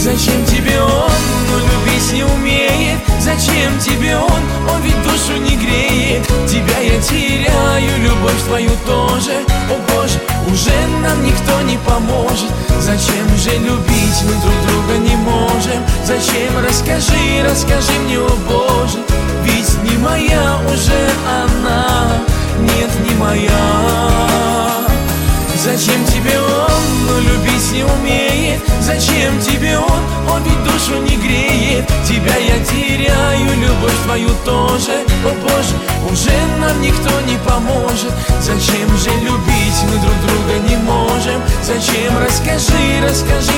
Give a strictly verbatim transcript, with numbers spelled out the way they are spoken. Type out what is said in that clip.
Зачем тебе он, но любить не умеет? Зачем тебе он, он ведь душу не греет? Тебя я теряю, любовь твою тоже. О Боже, уже нам никто не поможет. Зачем же любить, мы друг друга не можем? Зачем, расскажи, расскажи мне, о Боже. Ведь не моя уже она, нет, не моя. Зачем тебе он, но любить не умеет? Зачем тебе он, он ведь душу не греет? Тебя я теряю, любовь твою тоже. О Боже, уже нам никто не поможет. Зачем же любить, мы друг друга не можем? Зачем, расскажи, расскажи